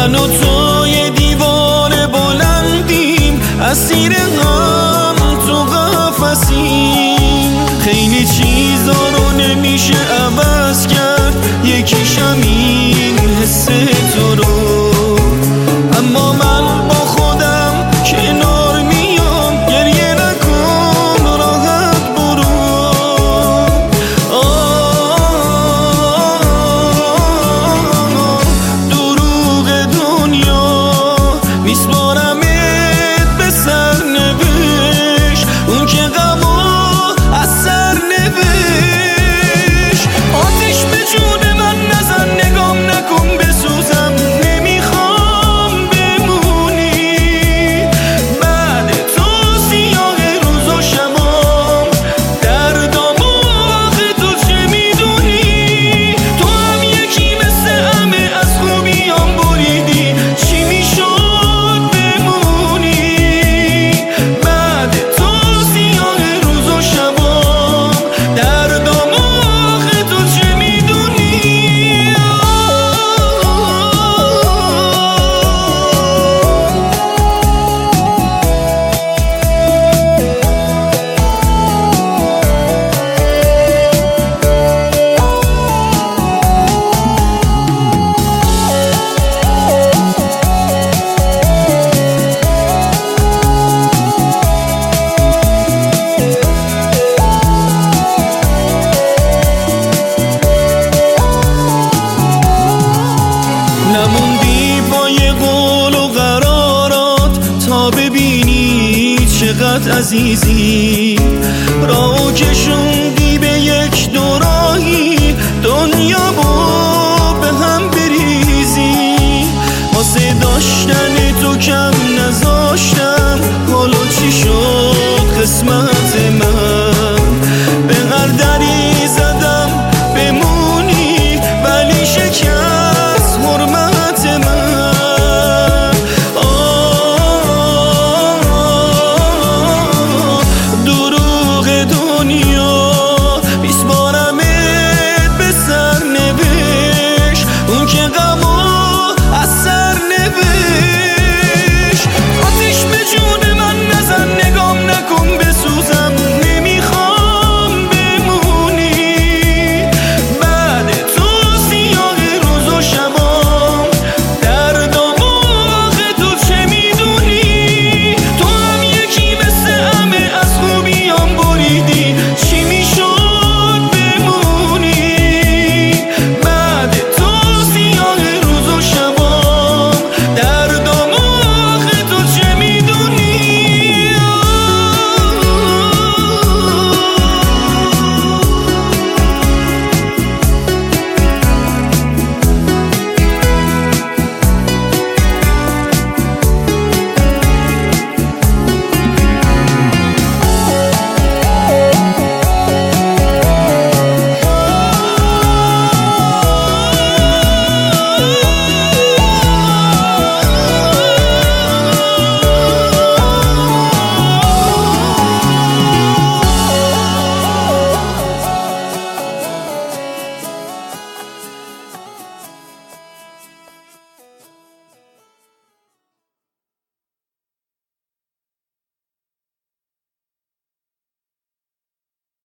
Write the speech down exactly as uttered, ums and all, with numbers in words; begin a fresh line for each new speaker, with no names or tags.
من و تو یه دیوار بلندیم، اسیر هم تو قفسیم. خیلی چیزا رو نمیشه عوض کرد، یکیشم این حس تو رو. اما من با خودم کنار میام، گریه نکن راحت برو. آه دروغ دنیا میسپارمت به سرنوشت، اون که غمو از سر نوشت. آتش به جون من نزن، نگام نکن بسوزم، نمیخوام بمونی. بعد تو سیاه روز و شبام، دردام و آخه تو چه میدونی. تو هم یکی مثل همه از خوبیام بریدی، چی میشد بمونی. بعد تو سیاه روز و شبام، دردام و آخه تو چه میدونی. نموندی پای قول و قرارات تا ببینی چقدر عزیزی. راهو کشون